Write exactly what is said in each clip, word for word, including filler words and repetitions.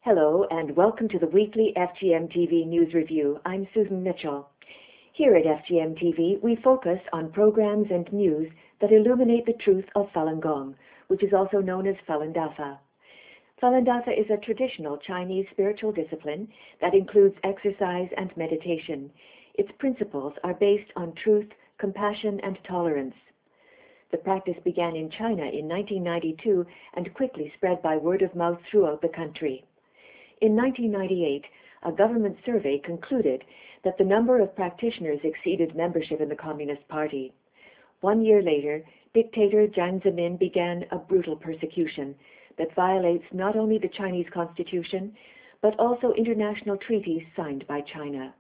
Hello and welcome to the weekly F G M T V News Review. I'm Susan Mitchell. Here at F G M T V, we focus on programs and news that illuminate the truth of Falun Gong, which is also known as Falun Dafa. Falun Dafa is a traditional Chinese spiritual discipline that includes exercise and meditation. Its principles are based on truth, compassion, and tolerance. The practice began in China in nineteen ninety-two and quickly spread by word of mouth throughout the country. In nineteen ninety-eight, a government survey concluded that the number of practitioners exceeded membership in the Communist Party. One year later, dictator Jiang Zemin began a brutal persecution that violates not only the Chinese constitution, but also international treaties signed by China.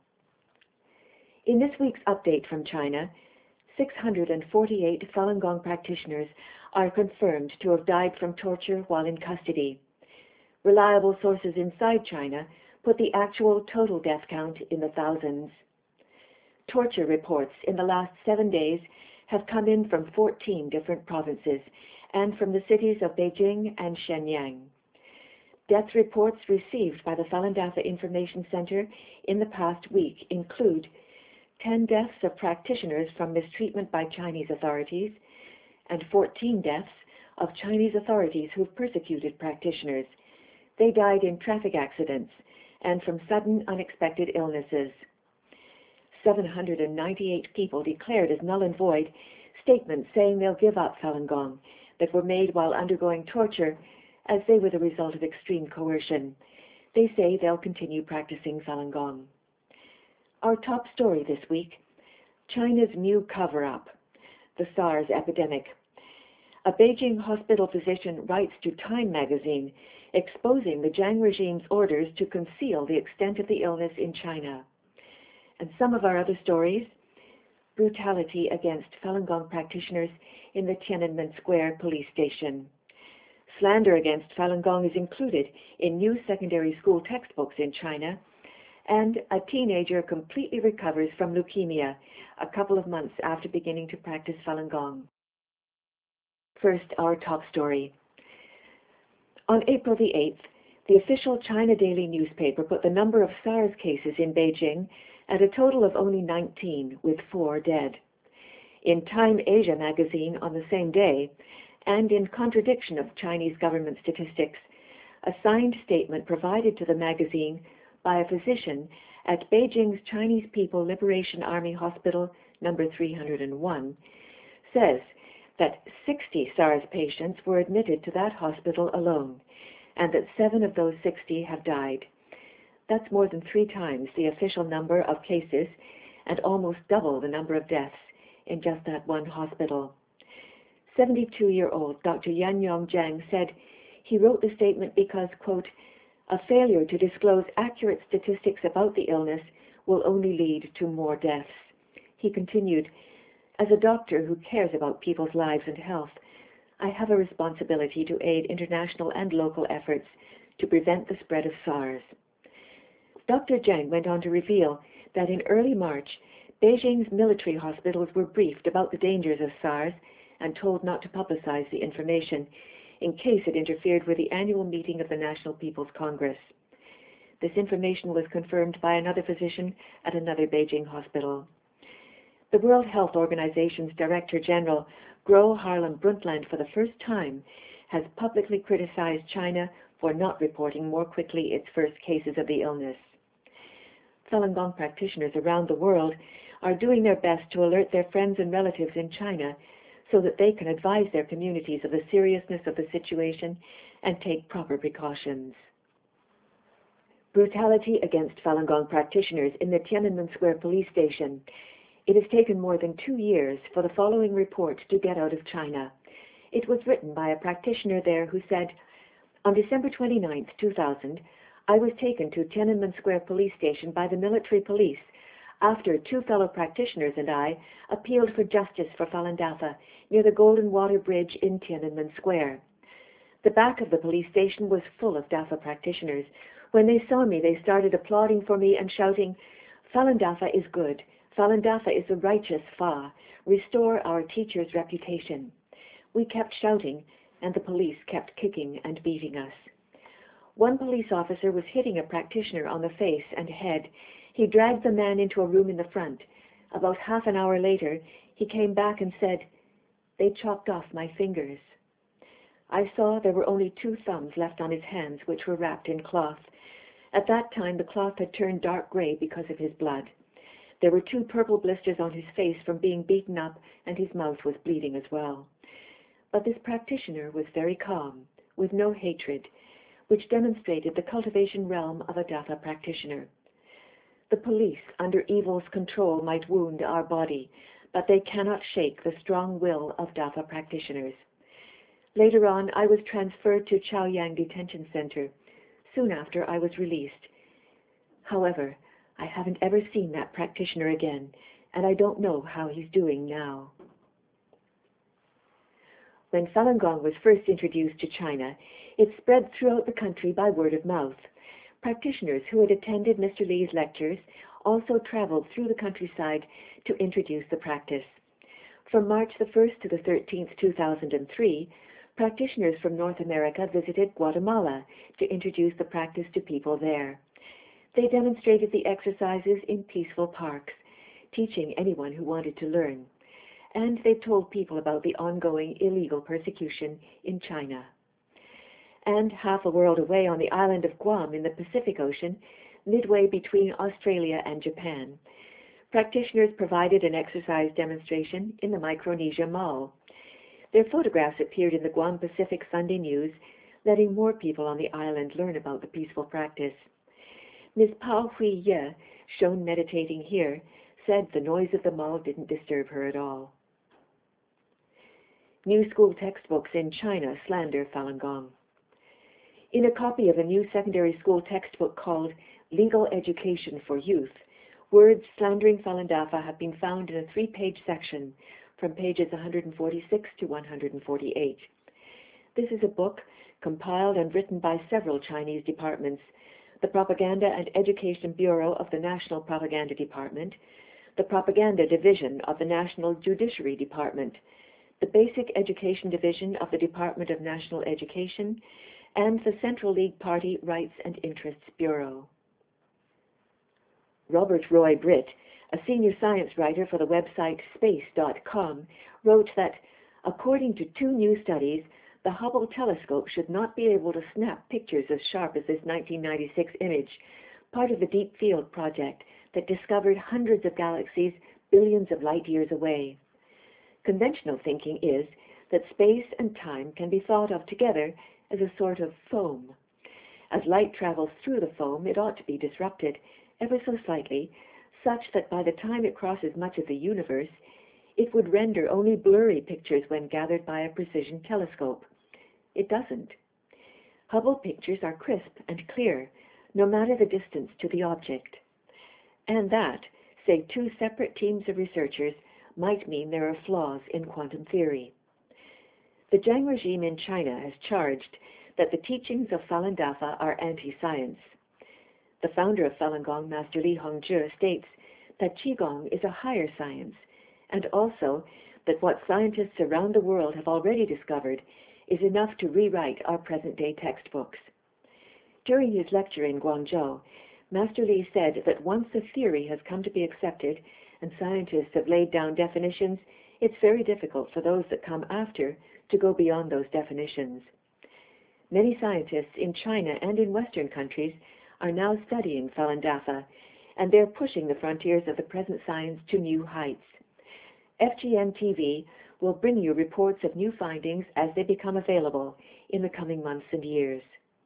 In this week's update from China, six hundred forty-eight Falun Gong practitioners are confirmed to have died from torture while in custody. Reliable sources inside China put the actual total death count in the thousands. Torture reports in the last seven days have come in from fourteen different provinces and from the cities of Beijing and Shenyang. Death reports received by the Falun Dafa Information Center in the past week include ten deaths of practitioners from mistreatment by Chinese authorities and fourteen deaths of Chinese authorities who've persecuted practitioners. They died in traffic accidents and from sudden unexpected illnesses. seven hundred ninety-eight people declared as null and void statements saying they'll give up Falun Gong that were made while undergoing torture as they were the result of extreme coercion. They say they'll continue practicing Falun Gong. Our top story this week, China's new cover-up, the SARS epidemic. A Beijing hospital physician writes to Time magazine exposing the Jiang regime's orders to conceal the extent of the illness in China. And some of our other stories, brutality against Falun Gong practitioners in the Tiananmen Square police station. Slander against Falun Gong is included in new secondary school textbooks in China, and a teenager completely recovers from leukemia a couple of months after beginning to practice Falun Gong. First, our top story. On April the eighth, the official China Daily newspaper put the number of SARS cases in Beijing at a total of only nineteen, with four dead. In Time Asia magazine on the same day, and in contradiction of Chinese government statistics, a signed statement provided to the magazine by a physician at Beijing's Chinese People Liberation Army Hospital number three hundred one says that sixty SARS patients were admitted to that hospital alone, and that seven of those sixty have died. That's more than three times the official number of cases and almost double the number of deaths in just that one hospital. seventy-two-year-old Doctor Yan Yongjiang said he wrote the statement because, quote, a failure to disclose accurate statistics about the illness will only lead to more deaths. He continued, as a doctor who cares about people's lives and health, I have a responsibility to aid international and local efforts to prevent the spread of SARS. Doctor Jiang went on to reveal that in early March, Beijing's military hospitals were briefed about the dangers of SARS and told not to publicize the information in case it interfered with the annual meeting of the National People's Congress. This information was confirmed by another physician at another Beijing hospital. The World Health Organization's Director General, Gro Harlem Brundtland, for the first time, has publicly criticized China for not reporting more quickly its first cases of the illness. Falun Gong practitioners around the world are doing their best to alert their friends and relatives in China so that they can advise their communities of the seriousness of the situation and take proper precautions. Brutality against Falun Gong practitioners in the Tiananmen Square police station. It has taken more than two years for the following report to get out of China. It was written by a practitioner there who said, on December twenty-ninth, two thousand, I was taken to Tiananmen Square police station by the military police after two fellow practitioners and I appealed for justice for Falun Dafa near the Golden Water Bridge in Tiananmen Square. The back of the police station was full of Dafa practitioners. When they saw me, they started applauding for me and shouting, Falun Dafa is good. Falun Dafa is a righteous Fa. Restore our teacher's reputation. We kept shouting, and the police kept kicking and beating us. One police officer was hitting a practitioner on the face and head. He dragged the man into a room in the front. About half an hour later, he came back and said, "They chopped off my fingers." I saw there were only two thumbs left on his hands, which were wrapped in cloth. At that time, the cloth had turned dark gray because of his blood. There were two purple blisters on his face from being beaten up, and his mouth was bleeding as well. But this practitioner was very calm, with no hatred, which demonstrated the cultivation realm of a Dafa practitioner. The police, under evil's control, might wound our body, but they cannot shake the strong will of Dafa practitioners. Later on, I was transferred to Chaoyang Detention Center. Soon after, I was released. However, I haven't ever seen that practitioner again, and I don't know how he's doing now. When Falun Gong was first introduced to China, it spread throughout the country by word of mouth. Practitioners who had attended Mister Lee's lectures also traveled through the countryside to introduce the practice. From March the first to the thirteenth, two thousand three, practitioners from North America visited Guatemala to introduce the practice to people there. They demonstrated the exercises in peaceful parks, teaching anyone who wanted to learn. And they told people about the ongoing illegal persecution in China. And half a world away on the island of Guam in the Pacific Ocean, midway between Australia and Japan, practitioners provided an exercise demonstration in the Micronesia Mall. Their photographs appeared in the Guam Pacific Sunday News, letting more people on the island learn about the peaceful practice. Miz Pao Hui Ye, shown meditating here, said the noise of the mall didn't disturb her at all. New school textbooks in China slander Falun Gong. In a copy of a new secondary school textbook called Legal Education for Youth, words slandering Falun Dafa have been found in a three-page section from pages one hundred forty-six to one hundred forty-eight. This is a book compiled and written by several Chinese departments: the Propaganda and Education Bureau of the National Propaganda Department, the Propaganda Division of the National Judiciary Department, the Basic Education Division of the Department of National Education, and the Central League Party Rights and Interests Bureau. Robert Roy Britt, a senior science writer for the website space dot com, wrote that, according to two new studies, the Hubble telescope should not be able to snap pictures as sharp as this nineteen ninety-six image, part of the Deep Field project that discovered hundreds of galaxies billions of light years away. Conventional thinking is that space and time can be thought of together as a sort of foam. As light travels through the foam, it ought to be disrupted, ever so slightly, such that by the time it crosses much of the universe, it would render only blurry pictures when gathered by a precision telescope. It doesn't. Hubble pictures are crisp and clear, no matter the distance to the object. And that, say two separate teams of researchers, might mean there are flaws in quantum theory. The Jiang regime in China has charged that the teachings of Falun Dafa are anti-science. The founder of Falun Gong, Master Li Hongzhi, states that Qigong is a higher science, and also that what scientists around the world have already discovered is enough to rewrite our present-day textbooks. During his lecture in Guangzhou, Master Li said that once a theory has come to be accepted and scientists have laid down definitions, it's very difficult for those that come after to go beyond those definitions. Many scientists in China and in Western countries are now studying Falun Dafa, and they're pushing the frontiers of the present science to new heights. F G M T V will bring you reports of new findings as they become available in the coming months and years.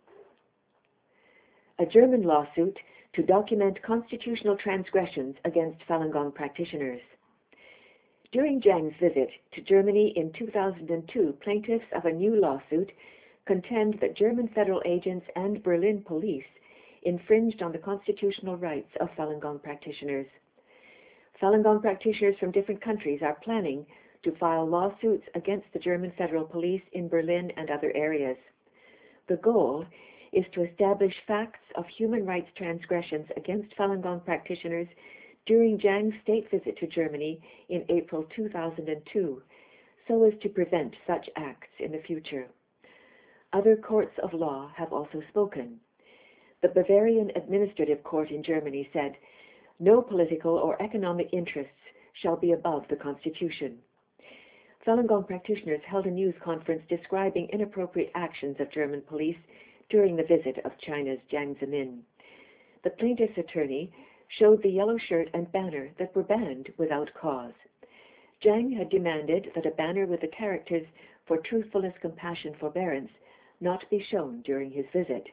A German lawsuit to document constitutional transgressions against Falun Gong practitioners. During Jiang's visit to Germany in two thousand two, plaintiffs of a new lawsuit contend that German federal agents and Berlin police infringed on the constitutional rights of Falun Gong practitioners. Falun Gong practitioners from different countries are planning to file lawsuits against the German federal police in Berlin and other areas. The goal is to establish facts of human rights transgressions against Falun Gong practitioners during Jiang's state visit to Germany in April two thousand two, so as to prevent such acts in the future. Other courts of law have also spoken. The Bavarian Administrative Court in Germany said, "No political or economic interests shall be above the Constitution." Falun Gong practitioners held a news conference describing inappropriate actions of German police during the visit of China's Jiang Zemin. The plaintiff's attorney showed the yellow shirt and banner that were banned without cause. Jiang had demanded that a banner with the characters "For truthfulness, compassion, forbearance" not be shown during his visit.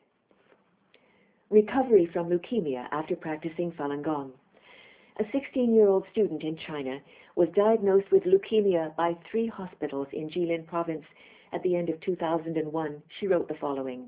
Recovery from leukemia after practicing Falun Gong. A sixteen-year-old student in China was diagnosed with leukemia by three hospitals in Jilin province at the end of two thousand one. She wrote the following: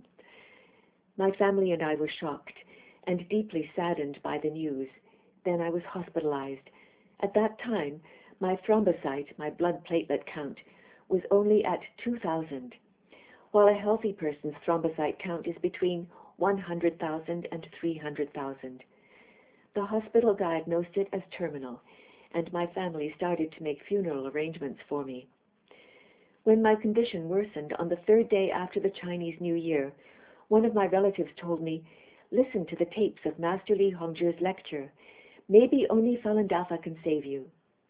"My family and I were shocked and deeply saddened by the news. Then I was hospitalized. At that time, my thrombocyte, my blood platelet count, was only at two thousand, while a healthy person's thrombocyte count is between one hundred thousand and three hundred thousand. The hospital diagnosed it as terminal, and my family started to make funeral arrangements for me. When my condition worsened on the third day after the Chinese New Year, one of my relatives told me, 'Listen to the tapes of Master Li Hongzhi's lecture. Maybe only Falun Dafa can save you.'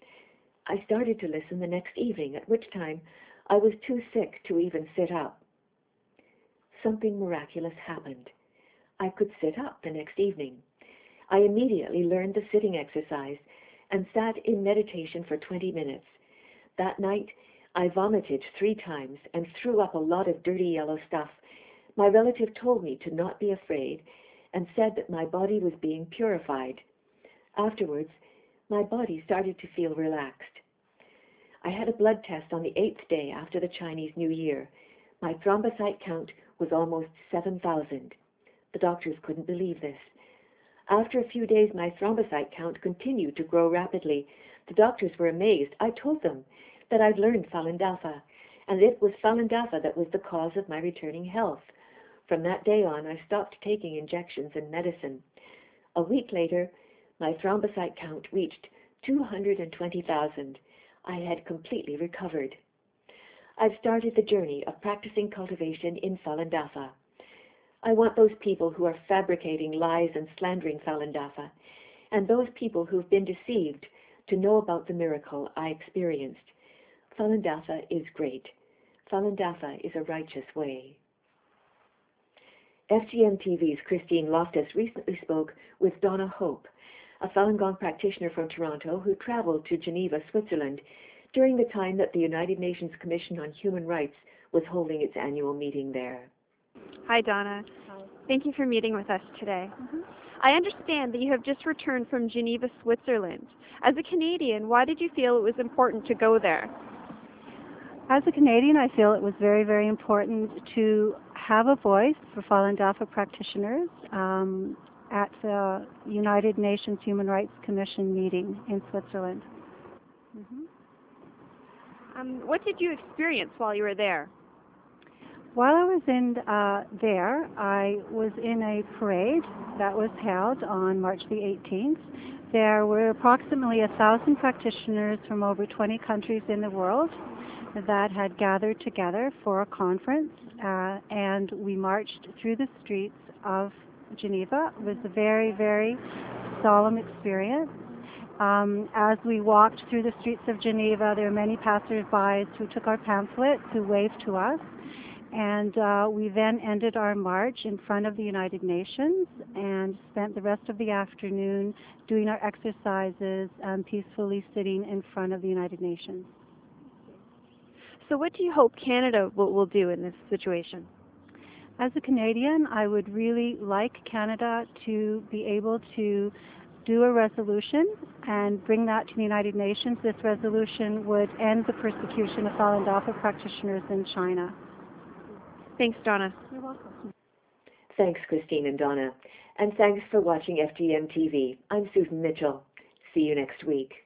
I started to listen the next evening, at which time I was too sick to even sit up. Something miraculous happened. I could sit up the next evening. I immediately learned the sitting exercise and sat in meditation for twenty minutes. That night, I vomited three times and threw up a lot of dirty yellow stuff. My relative told me to not be afraid and said that my body was being purified. Afterwards, my body started to feel relaxed. I had a blood test on the eighth day after the Chinese New Year. My thrombocyte count was almost seven thousand. The doctors couldn't believe this. After a few days, my thrombocyte count continued to grow rapidly. The doctors were amazed. I told them that I'd learned Falun Dafa, and it was Falun Dafa that was the cause of my returning health. From that day on, I stopped taking injections and medicine. A week later, my thrombocyte count reached two hundred twenty thousand. I had completely recovered. I've started the journey of practicing cultivation in Falun Dafa. I want those people who are fabricating lies and slandering Falun Dafa, and those people who've been deceived, to know about the miracle I experienced. Falun Dafa is great. Falun Dafa is a righteous way." F G M T V's Christine Loftus recently spoke with Donna Hope, a Falun Gong practitioner from Toronto who traveled to Geneva, Switzerland, during the time that the United Nations Commission on Human Rights was holding its annual meeting there. Hi, Donna. Hi. Thank you for meeting with us today. Mm-hmm. I understand that you have just returned from Geneva, Switzerland. As a Canadian, why did you feel it was important to go there? As a Canadian, I feel it was very, very important to have a voice for Falun Dafa practitioners um, at the United Nations Human Rights Commission meeting in Switzerland. Mm-hmm. Um, what did you experience while you were there? While I was in uh, there, I was in a parade that was held on March the eighteenth. There were approximately a thousand practitioners from over twenty countries in the world that had gathered together for a conference, uh, and we marched through the streets of Geneva. It was a very, very solemn experience. Um, as we walked through the streets of Geneva, there were many passers-by who took our pamphlets, who waved to us. And uh, we then ended our march in front of the United Nations and spent the rest of the afternoon doing our exercises and peacefully sitting in front of the United Nations. So what do you hope Canada will, will do in this situation? As a Canadian, I would really like Canada to be able to do a resolution and bring that to the United Nations. This resolution would end the persecution of Falun Dafa practitioners in China. Thanks, Donna. You're welcome. Thanks, Christine and Donna. And thanks for watching F G M T V. I'm Susan Mitchell. See you next week.